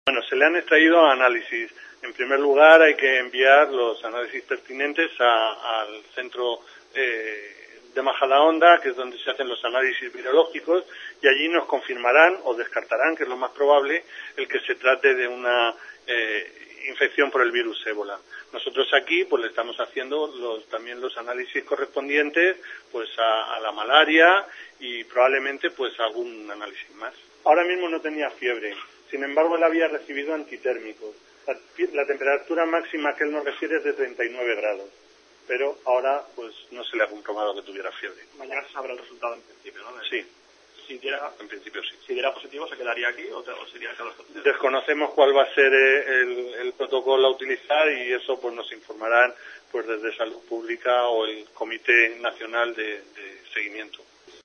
Bueno, se le han extraído análisis. En primer lugar, hay que enviar los análisis pertinentes al centro de Majadahonda, que es donde se hacen los análisis virológicos, y allí nos confirmarán o descartarán, que es lo más probable, el que se trate de una infección por el virus ébola. Nosotros aquí pues le estamos haciendo también los análisis correspondientes pues a la malaria y probablemente pues algún análisis más. Ahora mismo no tenía fiebre, sin embargo él había recibido antitérmicos. La temperatura máxima que él nos refiere es de 39 grados, pero ahora pues no se le ha comprobado que tuviera fiebre. Mañana se sabrá el resultado en principio, ¿no? Sí. En principio sí. Si diera positivo, ¿se quedaría aquí o se iría a los hospitales? Desconocemos cuál va a ser el protocolo a utilizar y eso pues nos informarán pues desde Salud Pública o el Comité Nacional de Seguimiento.